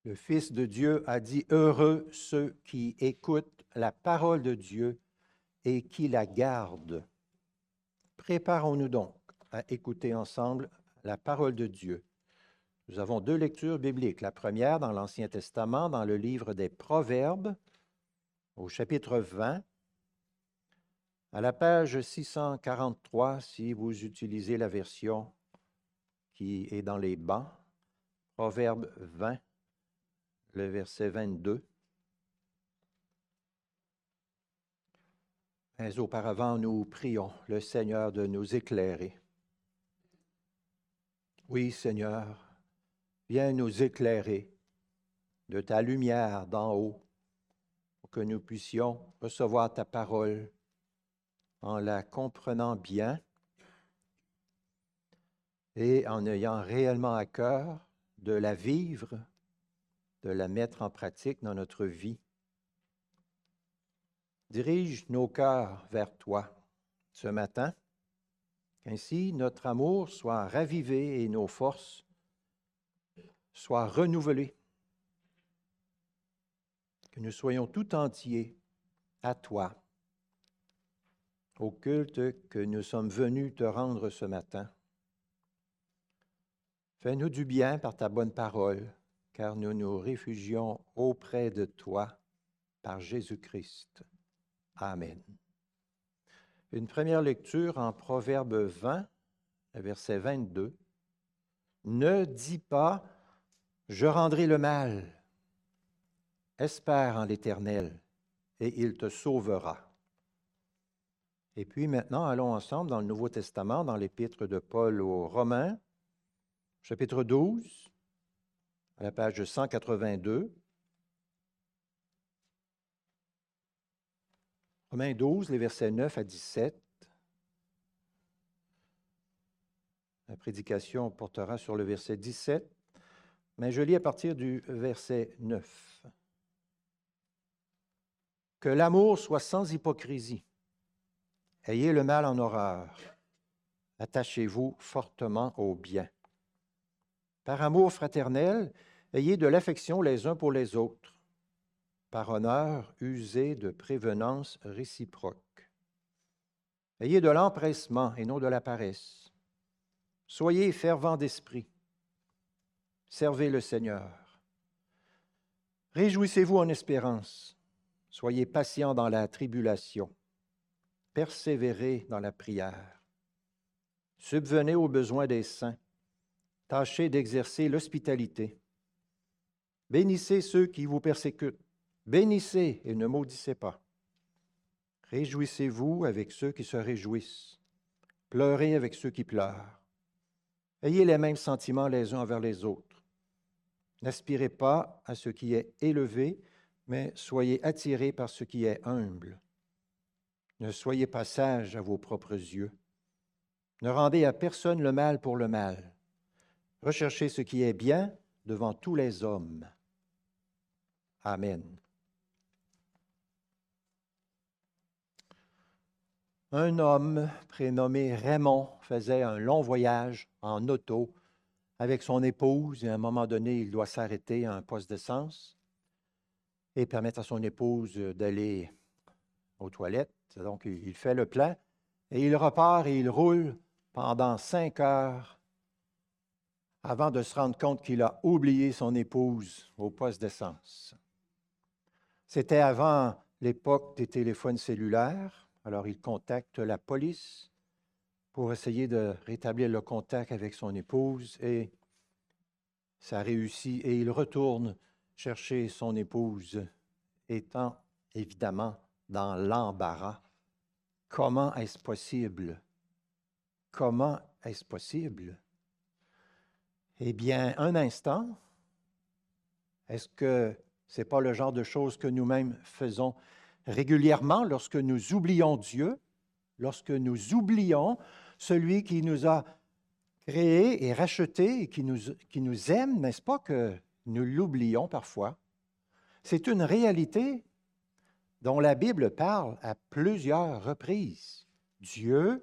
Le Fils de Dieu a dit, « Heureux ceux qui écoutent la parole de Dieu et qui la gardent. » Préparons-nous donc à écouter ensemble la parole de Dieu. Nous avons deux lectures bibliques. La première dans l'Ancien Testament, dans le livre des Proverbes, au chapitre 20, à la page 643, si vous utilisez la version qui est dans les bancs. Proverbe 20, le verset 22. Mais auparavant, nous prions le Seigneur de nous éclairer. Oui, Seigneur, viens nous éclairer de ta lumière d'en haut, pour que nous puissions recevoir ta parole en la comprenant bien et en ayant réellement à cœur de la vivre, de la mettre en pratique dans notre vie. Dirige nos cœurs vers toi ce matin, qu'ainsi notre amour soit ravivé et nos forces soient renouvelées, que nous soyons tout entiers à toi, au culte que nous sommes venus te rendre ce matin. Fais-nous du bien par ta bonne parole, car nous nous réfugions auprès de toi par Jésus-Christ. Amen. Une première lecture en Proverbe 20, verset 22. « Ne dis pas, je rendrai le mal. Espère en l'Éternel, et il te sauvera. » Et puis maintenant, allons ensemble dans le Nouveau Testament, dans l'Épître de Paul aux Romains, chapitre 12, à la page 182. Romains 12, les versets 9 à 17. La prédication portera sur le verset 17, mais je lis à partir du verset 9. « Que l'amour soit sans hypocrisie. Ayez le mal en horreur. Attachez-vous fortement au bien. Par amour fraternel, ayez de l'affection les uns pour les autres. Par honneur, usez de prévenance réciproque. Ayez de l'empressement et non de la paresse. Soyez fervents d'esprit. Servez le Seigneur. Réjouissez-vous en espérance. Soyez patients dans la tribulation. Persévérez dans la prière. Subvenez aux besoins des saints. Tâchez d'exercer l'hospitalité. Bénissez ceux qui vous persécutent. Bénissez et ne maudissez pas. Réjouissez-vous avec ceux qui se réjouissent. Pleurez avec ceux qui pleurent. Ayez les mêmes sentiments les uns envers les autres. N'aspirez pas à ce qui est élevé, mais soyez attirés par ce qui est humble. Ne soyez pas sages à vos propres yeux. Ne rendez à personne le mal pour le mal. Recherchez ce qui est bien devant tous les hommes. Amen. Un homme prénommé Raymond faisait un long voyage en auto avec son épouse et à un moment donné, il doit s'arrêter à un poste d'essence et permettre à son épouse d'aller aux toilettes. Donc, il fait le plein et il repart et il roule pendant 5 heures avant de se rendre compte qu'il a oublié son épouse au poste d'essence. C'était avant l'époque des téléphones cellulaires. Alors, il contacte la police pour essayer de rétablir le contact avec son épouse et ça réussit et il retourne chercher son épouse, étant évidemment dans l'embarras. Comment est-ce possible? Comment est-ce possible? Eh bien, un instant, est-ce que ce n'est pas le genre de choses que nous-mêmes faisons régulièrement lorsque nous oublions Dieu, lorsque nous oublions celui qui nous a créés et rachetés et qui nous aime, n'est-ce pas que nous l'oublions parfois? C'est une réalité dont la Bible parle à plusieurs reprises. Dieu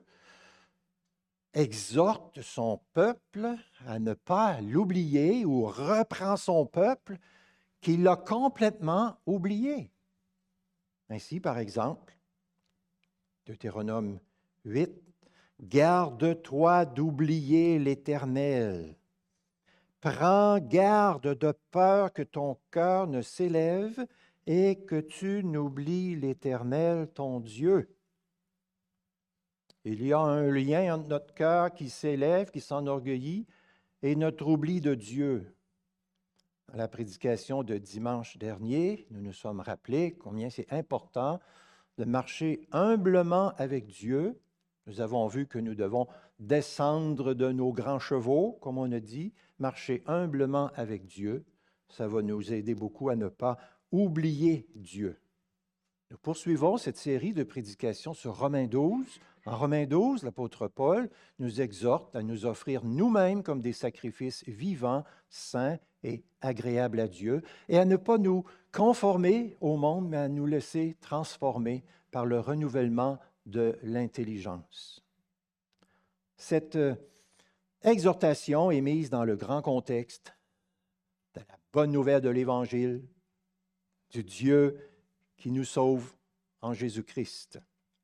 exhorte son peuple à ne pas l'oublier ou reprend son peuple qu'il a complètement oublié. Ainsi, par exemple, Deutéronome 8, « Garde-toi d'oublier l'Éternel. Prends garde de peur que ton cœur ne s'élève et que tu n'oublies l'Éternel, ton Dieu. » Il y a un lien entre notre cœur qui s'élève, qui s'enorgueillit, et notre oubli de Dieu. À la prédication de dimanche dernier, nous nous sommes rappelés combien c'est important de marcher humblement avec Dieu. Nous avons vu que nous devons descendre de nos grands chevaux, comme on a dit, marcher humblement avec Dieu. Ça va nous aider beaucoup à ne pas oublier Dieu. Nous poursuivons cette série de prédications sur Romains 12. En Romains 12, l'apôtre Paul nous exhorte à nous offrir nous-mêmes comme des sacrifices vivants, saints et agréables à Dieu, et à ne pas nous conformer au monde, mais à nous laisser transformer par le renouvellement de l'intelligence. Cette exhortation est mise dans le grand contexte de la bonne nouvelle de l'Évangile, du Dieu qui nous sauve en Jésus-Christ.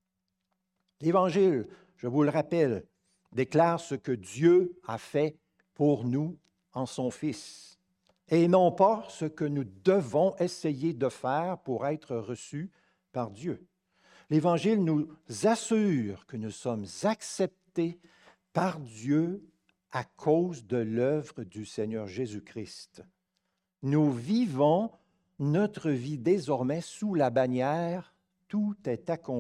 L'Évangile, je vous le rappelle, déclare ce que Dieu a fait pour nous en son Fils, et non pas ce que nous devons essayer de faire pour être reçus par Dieu. L'Évangile nous assure que nous sommes acceptés par Dieu à cause de l'œuvre du Seigneur Jésus-Christ. Nous vivons notre vie désormais sous la bannière « Tout est accompli ».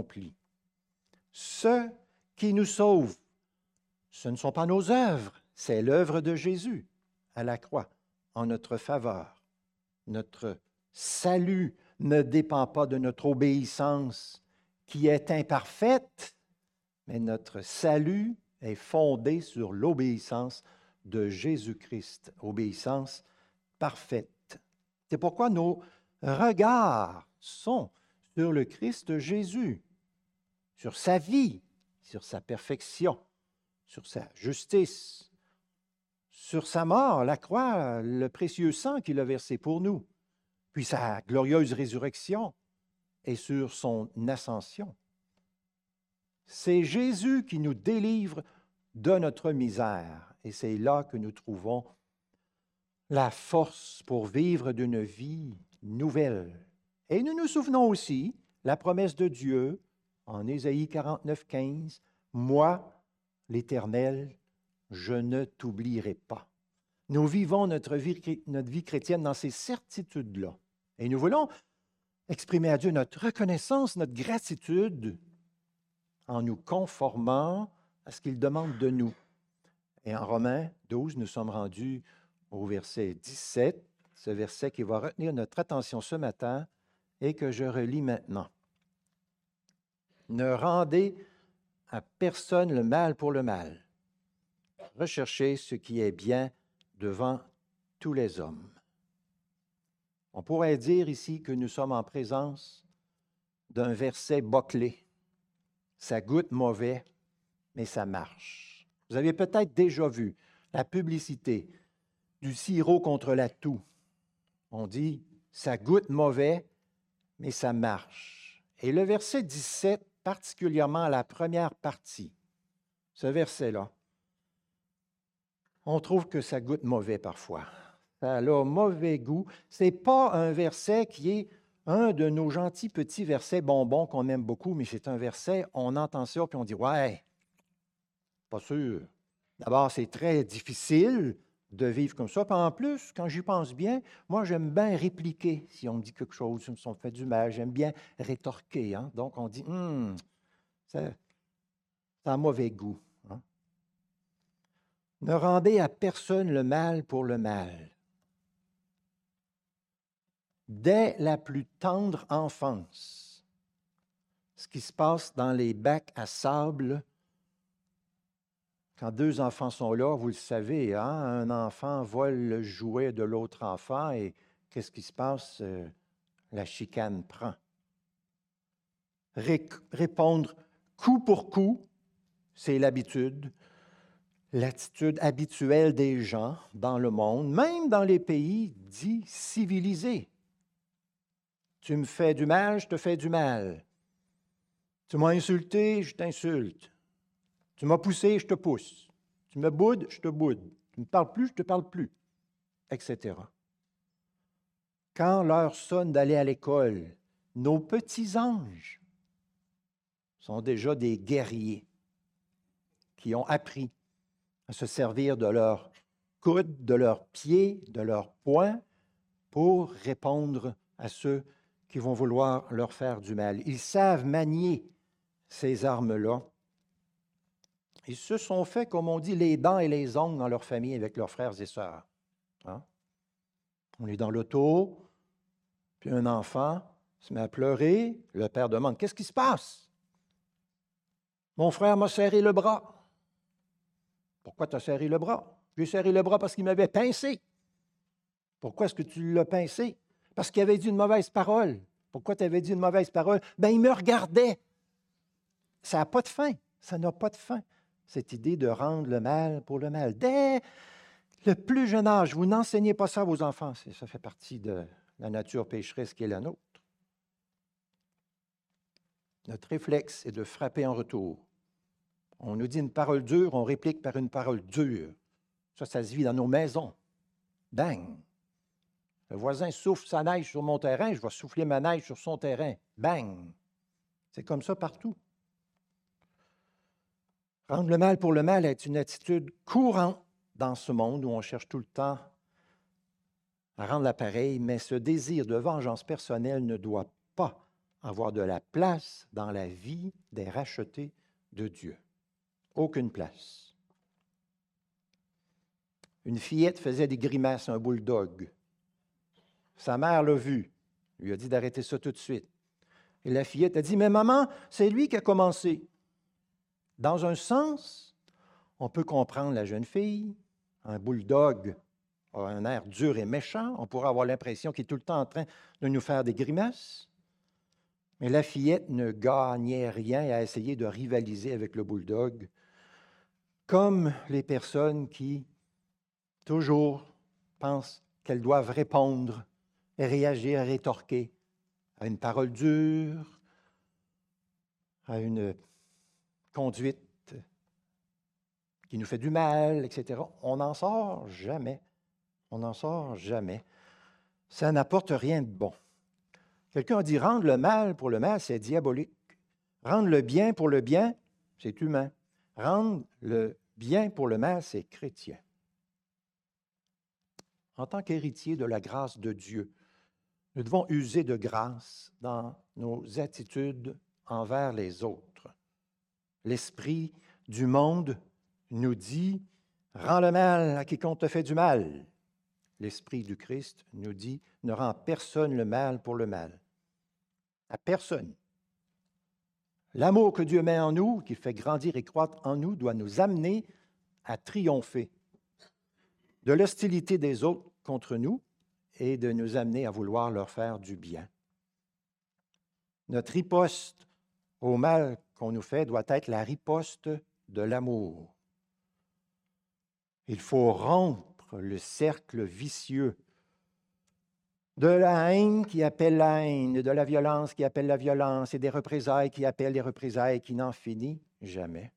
Ce qui nous sauve, ce ne sont pas nos œuvres, c'est l'œuvre de Jésus à la croix en notre faveur. Notre salut ne dépend pas de notre obéissance qui est imparfaite, mais notre salut est fondé sur l'obéissance de Jésus-Christ, obéissance parfaite. C'est pourquoi nos regards sont sur le Christ Jésus, sur sa vie, sur sa perfection, sur sa justice, sur sa mort, la croix, le précieux sang qu'il a versé pour nous, puis sa glorieuse résurrection et sur son ascension. C'est Jésus qui nous délivre de notre misère et c'est là que nous trouvons la force pour vivre d'une vie nouvelle. Et nous nous souvenons aussi la promesse de Dieu en Ésaïe 49, 15, « Moi, l'Éternel, je ne t'oublierai pas. » Nous vivons notre vie chrétienne dans ces certitudes-là. Et nous voulons exprimer à Dieu notre reconnaissance, notre gratitude en nous conformant à ce qu'il demande de nous. Et en Romains 12, nous sommes rendus au verset 17, ce verset qui va retenir notre attention ce matin et que je relis maintenant. Ne rendez à personne le mal pour le mal. Recherchez ce qui est bien devant tous les hommes. On pourrait dire ici que nous sommes en présence d'un verset bâclé. Ça goûte mauvais, mais ça marche. Vous avez peut-être déjà vu la publicité du sirop contre la toux. On dit, ça goûte mauvais, mais ça marche. Et le verset 17, particulièrement la première partie, ce verset-là, on trouve que ça goûte mauvais parfois. Ça a mauvais goût. Ce n'est pas un verset qui est un de nos gentils petits versets bonbons qu'on aime beaucoup, mais c'est un verset, on entend ça, puis on dit, ouais, pas sûr. D'abord, c'est très difficile de vivre comme ça. Puis en plus, quand j'y pense bien, moi, j'aime bien répliquer. Si on me dit quelque chose, si on me fait du mal, j'aime bien rétorquer. Hein? Donc, on dit, ça a mauvais goût. Hein? Ne rendez à personne le mal pour le mal. Dès la plus tendre enfance, ce qui se passe dans les bacs à sable, quand deux enfants sont là, vous le savez, hein, un enfant vole le jouet de l'autre enfant et qu'est-ce qui se passe? La chicane prend. Répondre coup pour coup, c'est l'attitude habituelle des gens dans le monde, même dans les pays dits civilisés. Tu me fais du mal, je te fais du mal. Tu m'as insulté, je t'insulte. Tu m'as poussé, je te pousse. Tu me boudes, je te boude. Tu ne me parles plus, je te parle plus, etc. Quand l'heure sonne d'aller à l'école, nos petits anges sont déjà des guerriers qui ont appris à se servir de leurs coudes, de leurs pieds, de leurs poings pour répondre à ceux qui vont vouloir leur faire du mal. Ils savent manier ces armes-là. Ils se sont fait, comme on dit, les dents et les ongles dans leur famille avec leurs frères et sœurs. Hein? On est dans l'auto, puis un enfant se met à pleurer. Le père demande, « Qu'est-ce qui se passe? » « Mon frère m'a serré le bras. » « Pourquoi tu as serré le bras? » « J'ai serré le bras parce qu'il m'avait pincé. » « Pourquoi est-ce que tu l'as pincé? » « Parce qu'il avait dit une mauvaise parole. » « Pourquoi tu avais dit une mauvaise parole? » « Bien, il me regardait. » Ça n'a pas de fin. Ça n'a pas de fin, cette idée de rendre le mal pour le mal. Dès le plus jeune âge, vous n'enseignez pas ça à vos enfants. Ça fait partie de la nature pécheresse qui est la nôtre. Notre réflexe est de frapper en retour. On nous dit une parole dure, on réplique par une parole dure. Ça se vit dans nos maisons. Bang! Le voisin souffle sa neige sur mon terrain, je vais souffler ma neige sur son terrain. Bang! C'est comme ça partout. Rendre le mal pour le mal est une attitude courante dans ce monde où on cherche tout le temps à rendre l'appareil, mais ce désir de vengeance personnelle ne doit pas avoir de la place dans la vie des rachetés de Dieu. Aucune place. Une fillette faisait des grimaces à un bulldog. Sa mère l'a vu, lui a dit d'arrêter ça tout de suite. Et la fillette a dit, « Mais maman, c'est lui qui a commencé. » Dans un sens, on peut comprendre la jeune fille. Un bulldog a un air dur et méchant. On pourrait avoir l'impression qu'il est tout le temps en train de nous faire des grimaces. Mais la fillette ne gagnait rien à essayer de rivaliser avec le bulldog, comme les personnes qui, toujours, pensent qu'elles doivent répondre et réagir, rétorquer à une parole dure, à une conduite qui nous fait du mal, etc. On n'en sort jamais. On n'en sort jamais. Ça n'apporte rien de bon. Quelqu'un a dit, rendre le mal pour le mal, c'est diabolique. Rendre le bien pour le bien, c'est humain. Rendre le bien pour le mal, c'est chrétien. En tant qu'héritier de la grâce de Dieu, nous devons user de grâce dans nos attitudes envers les autres. L'esprit du monde nous dit « Rends le mal à quiconque te fait du mal ». L'esprit du Christ nous dit « Ne rends personne le mal pour le mal ». À personne. L'amour que Dieu met en nous, qui fait grandir et croître en nous, doit nous amener à triompher de l'hostilité des autres contre nous et de nous amener à vouloir leur faire du bien. Notre riposte au mal qu'on nous fait doit être la riposte de l'amour. Il faut rompre le cercle vicieux de la haine qui appelle la haine, de la violence qui appelle la violence et des représailles qui appellent les représailles qui n'en finit jamais.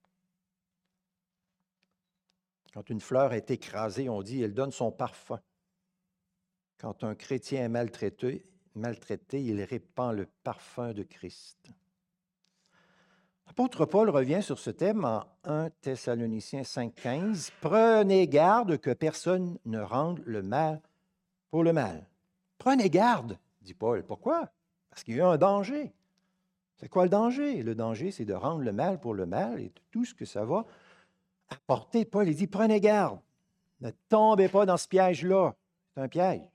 Quand une fleur est écrasée, on dit elle donne son parfum. Quand un chrétien est maltraité, il répand le parfum de Christ. L'apôtre Paul revient sur ce thème en 1 Thessaloniciens 5,15. « Prenez garde que personne ne rende le mal pour le mal. » Prenez garde, dit Paul. Pourquoi? Parce qu'il y a un danger. C'est quoi le danger? Le danger, c'est de rendre le mal pour le mal et tout ce que ça va apporter. Paul, il dit, prenez garde. Ne tombez pas dans ce piège-là. C'est un piège.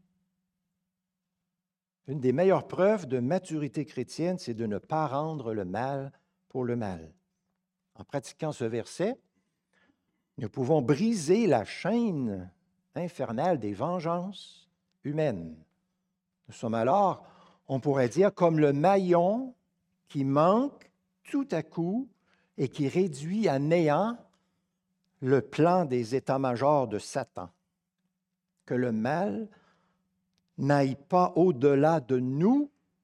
Une des meilleures preuves de maturité chrétienne, c'est de ne pas rendre le mal pour le mal. En pratiquant ce verset, nous pouvons briser la chaîne infernale des vengeances humaines. Nous sommes alors, on pourrait dire, comme le maillon qui manque tout à coup et qui réduit à néant le plan des états-majors de Satan. Que le mal n'aille pas au-delà de nous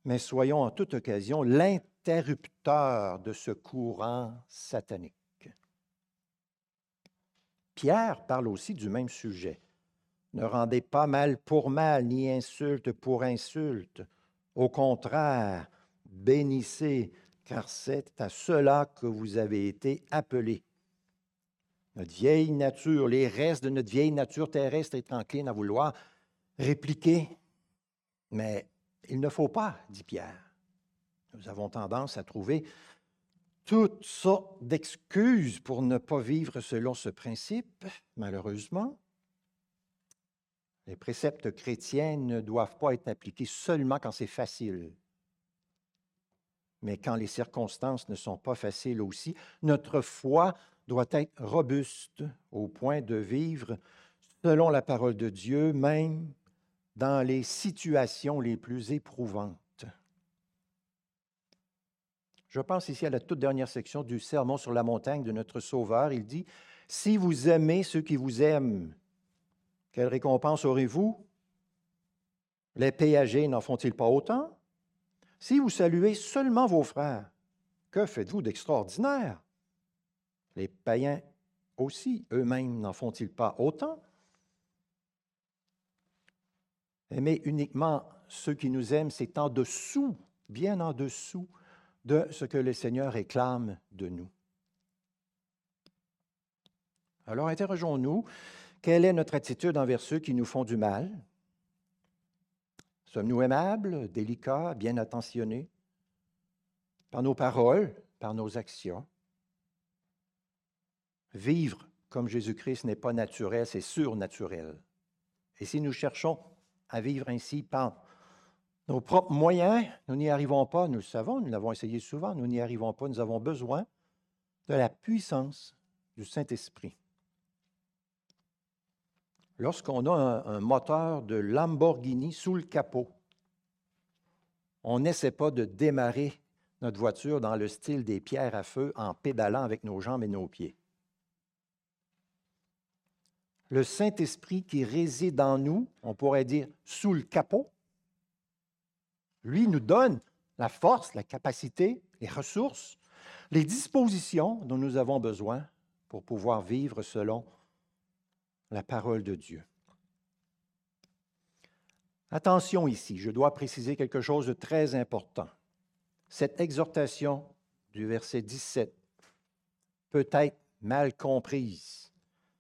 mais soyons en toute occasion l'interrupteur de ce courant satanique. Pierre parle aussi du même sujet. Ne rendez pas mal pour mal, ni insulte pour insulte. Au contraire, bénissez, car c'est à cela que vous avez été appelés. Notre vieille nature, les restes de notre vieille nature terrestre est encline à vouloir répliquer. Mais il ne faut pas, dit Pierre. Nous avons tendance à trouver toutes sortes d'excuses pour ne pas vivre selon ce principe, malheureusement. Les préceptes chrétiens ne doivent pas être appliqués seulement quand c'est facile, mais quand les circonstances ne sont pas faciles aussi. Notre foi doit être robuste au point de vivre selon la parole de Dieu, même dans les situations les plus éprouvantes. Je pense ici à la toute dernière section du Sermon sur la montagne de notre Sauveur. Il dit, « Si vous aimez ceux qui vous aiment, quelle récompense aurez-vous? Les péagers n'en font-ils pas autant? Si vous saluez seulement vos frères, que faites-vous d'extraordinaire? Les païens aussi, eux-mêmes, n'en font-ils pas autant? Aimer uniquement ceux qui nous aiment, c'est en dessous, bien en dessous de ce que le Seigneur réclame de nous. Alors, interrogeons-nous, quelle est notre attitude envers ceux qui nous font du mal? Sommes-nous aimables, délicats, bien attentionnés par nos paroles, par nos actions? Vivre comme Jésus-Christ n'est pas naturel, c'est surnaturel. Et si nous cherchons à vivre ainsi par nos propres moyens, nous n'y arrivons pas, nous le savons, nous l'avons essayé souvent, nous n'y arrivons pas, nous avons besoin de la puissance du Saint-Esprit. Lorsqu'on a un moteur de Lamborghini sous le capot, on n'essaie pas de démarrer notre voiture dans le style des pierres à feu en pédalant avec nos jambes et nos pieds. Le Saint-Esprit qui réside en nous, on pourrait dire sous le capot, lui nous donne la force, la capacité, les ressources, les dispositions dont nous avons besoin pour pouvoir vivre selon la parole de Dieu. Attention ici, je dois préciser quelque chose de très important. Cette exhortation du verset 17 peut être mal comprise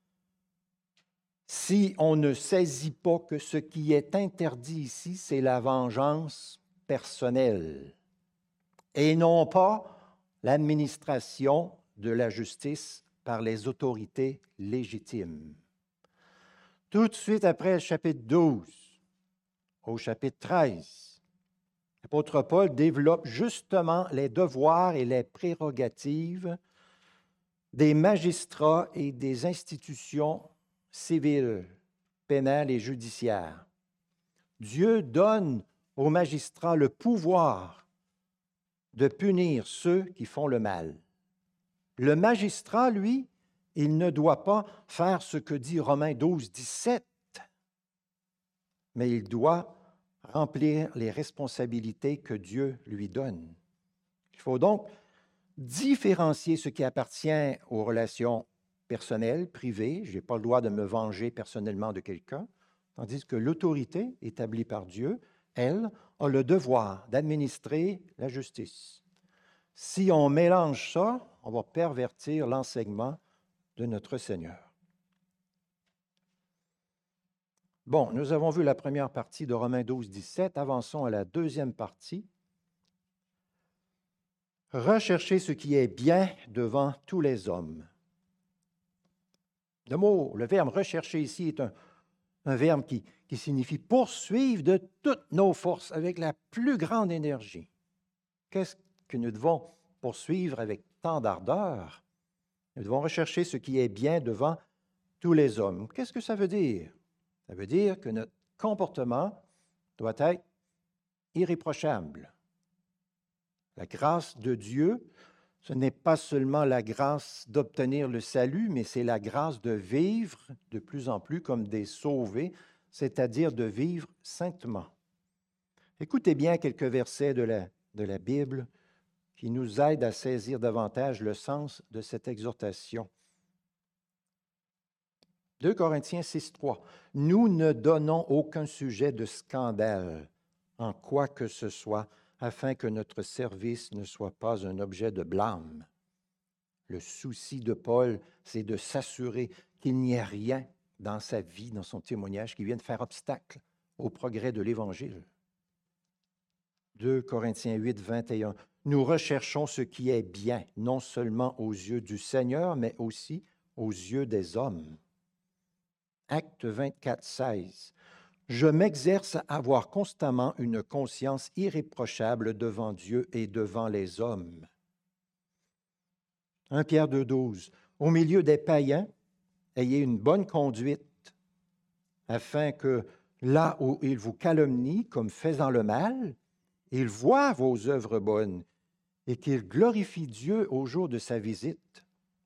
si on ne saisit pas que ce qui est interdit ici, c'est la vengeance personnelle et non pas l'administration de la justice par les autorités légitimes. Tout de suite après le chapitre 12, au chapitre 13, l'apôtre Paul développe justement les devoirs et les prérogatives des magistrats et des institutions civiles, pénales et judiciaires. Dieu donne aux magistrats le pouvoir de punir ceux qui font le mal. Le magistrat, lui, il ne doit pas faire ce que dit Romains 12, 17, mais il doit remplir les responsabilités que Dieu lui donne. Il faut donc différencier ce qui appartient aux relations personnelles, privées. Je n'ai pas le droit de me venger personnellement de quelqu'un, tandis que l'autorité établie par Dieu, elle, a le devoir d'administrer la justice. Si on mélange ça, on va pervertir l'enseignement de notre Seigneur. Bon, nous avons vu la première partie de Romains 12, 17. Avançons à la deuxième partie. Recherchez ce qui est bien devant tous les hommes. Le verbe rechercher ici est un verbe qui signifie poursuivre de toutes nos forces avec la plus grande énergie. Qu'est-ce que nous devons poursuivre avec tant d'ardeur? Nous devons rechercher ce qui est bien devant tous les hommes. Qu'est-ce que ça veut dire? Ça veut dire que notre comportement doit être irréprochable. La grâce de Dieu, ce n'est pas seulement la grâce d'obtenir le salut, mais c'est la grâce de vivre de plus en plus comme des sauvés, c'est-à-dire de vivre saintement. Écoutez bien quelques versets de la Bible qui nous aident à saisir davantage le sens de cette exhortation. 2 Corinthiens 6,3. Nous ne donnons aucun sujet de scandale en quoi que ce soit, afin que notre service ne soit pas un objet de blâme. Le souci de Paul, c'est de s'assurer qu'il n'y ait rien dans sa vie, dans son témoignage, qui vienne faire obstacle au progrès de l'Évangile. 2 Corinthiens 8, 21. Nous recherchons ce qui est bien, non seulement aux yeux du Seigneur, mais aussi aux yeux des hommes. Acte 24, 16. Je m'exerce à avoir constamment une conscience irréprochable devant Dieu et devant les hommes. 1 Pierre 2, 12. Au milieu des païens, ayez une bonne conduite, afin que là où ils vous calomnient comme faisant le mal, ils voient vos œuvres bonnes et qu'ils glorifient Dieu au jour de sa visite.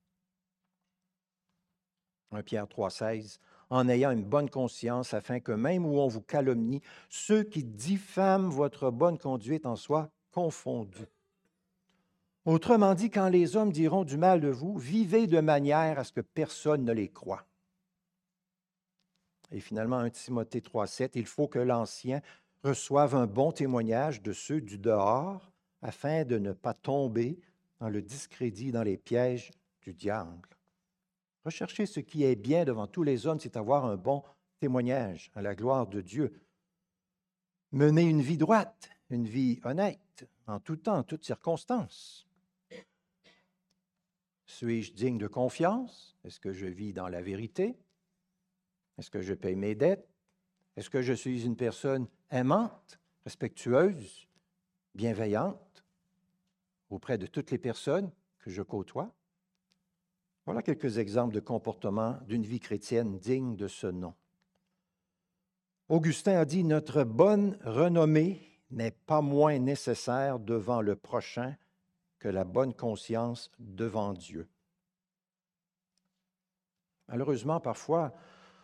1 Pierre 3, 16. En ayant une bonne conscience, afin que même où on vous calomnie, ceux qui diffament votre bonne conduite en soient confondus. Autrement dit, quand les hommes diront du mal de vous, vivez de manière à ce que personne ne les croie. Et finalement, 1 Timothée 3, 7, il faut que l'ancien reçoive un bon témoignage de ceux du dehors, afin de ne pas tomber dans le discrédit, dans les pièges du diable. Rechercher ce qui est bien devant tous les hommes, c'est avoir un bon témoignage à la gloire de Dieu. Mener une vie droite, une vie honnête, en tout temps, en toutes circonstances. Suis-je digne de confiance? Est-ce que je vis dans la vérité? Est-ce que je paye mes dettes? Est-ce que je suis une personne aimante, respectueuse, bienveillante auprès de toutes les personnes que je côtoie? Voilà quelques exemples de comportements d'une vie chrétienne digne de ce nom. Augustin a dit, notre bonne renommée n'est pas moins nécessaire devant le prochain que la bonne conscience devant Dieu. Malheureusement, parfois,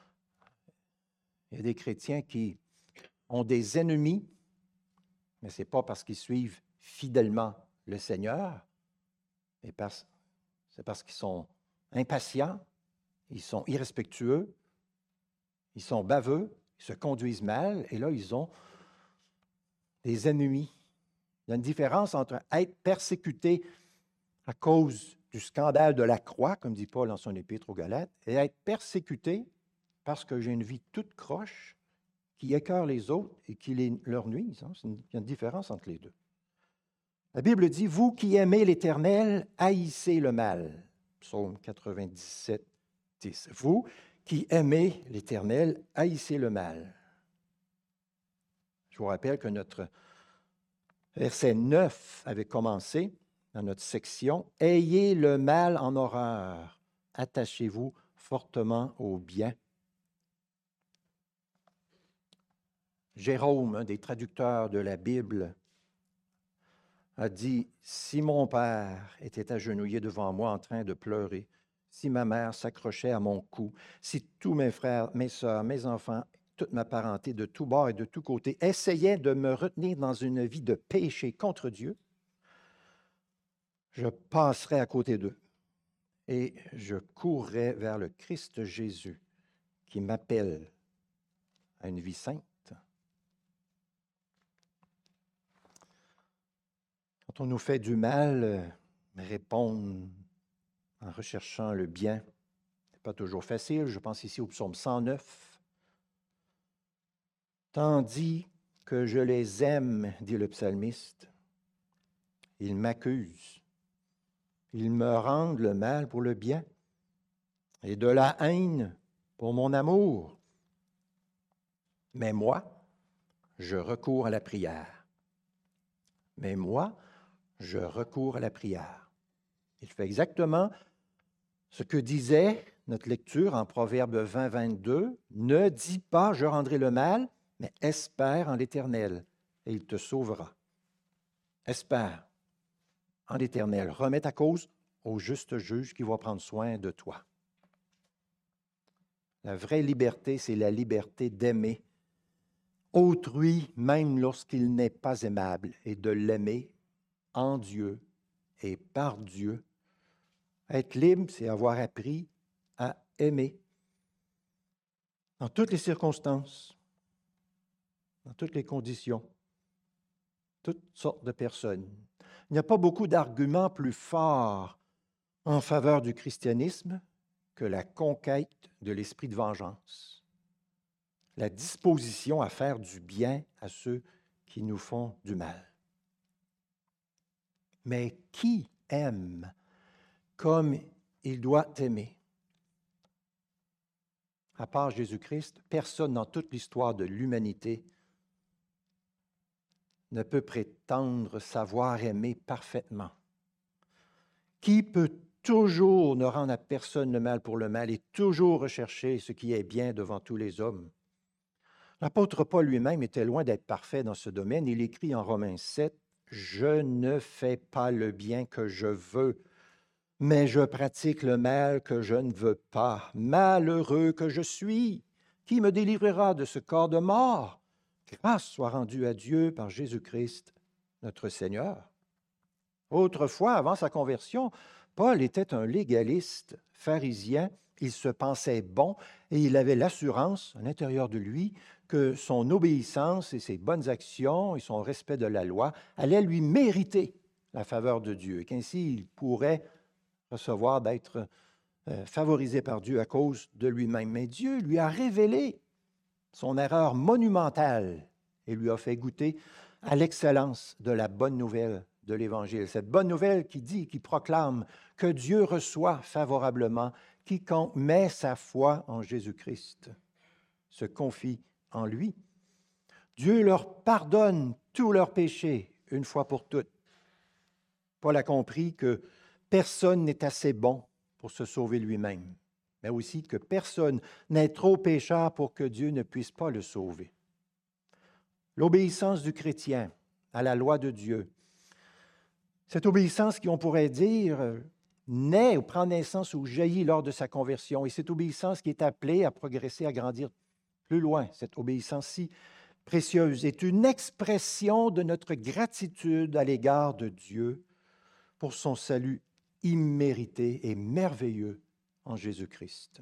il y a des chrétiens qui ont des ennemis, mais ce n'est pas parce qu'ils suivent fidèlement le Seigneur, mais c'est parce qu'ils sont impatients, ils sont irrespectueux, ils sont baveux, ils se conduisent mal, et là, ils ont des ennemis. Il y a une différence entre être persécuté à cause du scandale de la croix, comme dit Paul dans son épître aux Galates, et être persécuté parce que j'ai une vie toute croche qui écœure les autres et qui leur nuise. Il y a une différence entre les deux. La Bible dit, « Vous qui aimez l'Éternel, haïssez le mal. » Psaume 97, 10. « Vous qui aimez l'Éternel, haïssez le mal. » Je vous rappelle que notre verset 9 avait commencé dans notre section, « Ayez le mal en horreur, attachez-vous fortement au bien. » Jérôme, un des traducteurs de la Bible, a dit, « Si mon père était agenouillé devant moi en train de pleurer, si ma mère s'accrochait à mon cou, si tous mes frères, mes sœurs, mes enfants, toute ma parenté de tous bords et de tous côtés essayaient de me retenir dans une vie de péché contre Dieu, je passerais à côté d'eux et je courrais vers le Christ Jésus qui m'appelle à une vie sainte. » Quand on nous fait du mal, répondre en recherchant le bien, ce n'est pas toujours facile. Je pense ici au psaume 109. « Tandis que je les aime, dit le psalmiste, ils m'accusent. Ils me rendent le mal pour le bien et de la haine pour mon amour. Mais moi, je recours à la prière. Mais moi, je recours à la prière. » Il fait exactement ce que disait notre lecture en Proverbe 20, 22. « Ne dis pas, je rendrai le mal, mais espère en l'Éternel, et il te sauvera. » Espère en l'Éternel. Remets ta cause au juste juge qui va prendre soin de toi. La vraie liberté, c'est la liberté d'aimer autrui même lorsqu'il n'est pas aimable et de l'aimer en Dieu et par Dieu. Être libre, c'est avoir appris à aimer dans toutes les circonstances, dans toutes les conditions, toutes sortes de personnes. Il n'y a pas beaucoup d'arguments plus forts en faveur du christianisme que la conquête de l'esprit de vengeance, la disposition à faire du bien à ceux qui nous font du mal. Mais qui aime comme il doit aimer? À part Jésus-Christ, personne dans toute l'histoire de l'humanité ne peut prétendre savoir aimer parfaitement. Qui peut toujours ne rendre à personne le mal pour le mal et toujours rechercher ce qui est bien devant tous les hommes? L'apôtre Paul lui-même était loin d'être parfait dans ce domaine. Il écrit en Romains 7, « Je ne fais pas le bien que je veux, mais je pratique le mal que je ne veux pas. Malheureux que je suis! Qui me délivrera de ce corps de mort? Grâce soit rendue à Dieu par Jésus-Christ, notre Seigneur. » Autrefois, avant sa conversion, Paul était un légaliste pharisien. Il se pensait bon et il avait l'assurance à l'intérieur de lui que son obéissance et ses bonnes actions et son respect de la loi allaient lui mériter la faveur de Dieu et qu'ainsi il pourrait recevoir d'être favorisé par Dieu à cause de lui-même. Mais Dieu lui a révélé son erreur monumentale et lui a fait goûter à l'excellence de la bonne nouvelle de l'Évangile. Cette bonne nouvelle qui proclame que Dieu reçoit favorablement quiconque met sa foi en Jésus-Christ, se confie en lui. Dieu leur pardonne tous leurs péchés une fois pour toutes. Paul a compris que personne n'est assez bon pour se sauver lui-même, mais aussi que personne n'est trop pécheur pour que Dieu ne puisse pas le sauver. L'obéissance du chrétien à la loi de Dieu, cette obéissance qui, on pourrait dire, naît ou prend naissance ou jaillit lors de sa conversion, et cette obéissance qui est appelée à progresser, à grandir plus loin, cette obéissance si précieuse, est une expression de notre gratitude à l'égard de Dieu pour son salut immérité et merveilleux en Jésus-Christ.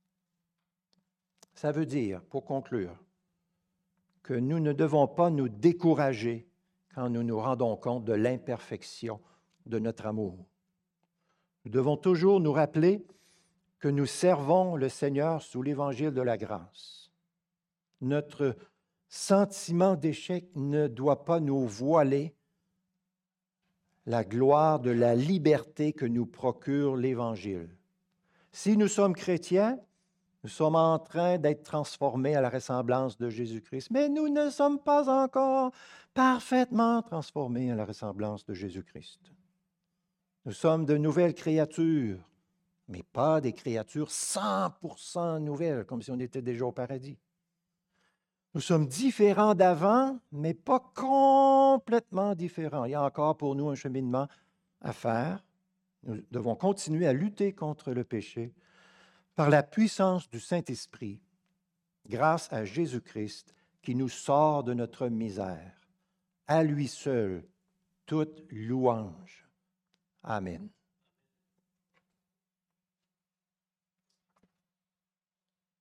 Ça veut dire, pour conclure, que nous ne devons pas nous décourager quand nous nous rendons compte de l'imperfection de notre amour. Nous devons toujours nous rappeler que nous servons le Seigneur sous l'Évangile de la grâce. Notre sentiment d'échec ne doit pas nous voiler la gloire de la liberté que nous procure l'Évangile. Si nous sommes chrétiens, nous sommes en train d'être transformés à la ressemblance de Jésus-Christ, mais nous ne sommes pas encore parfaitement transformés à la ressemblance de Jésus-Christ. Nous sommes de nouvelles créatures, mais pas des créatures 100% nouvelles, comme si on était déjà au paradis. Nous sommes différents d'avant, mais pas complètement différents. Il y a encore pour nous un cheminement à faire. Nous devons continuer à lutter contre le péché par la puissance du Saint-Esprit, grâce à Jésus-Christ qui nous sort de notre misère. À lui seul, toute louange. Amen.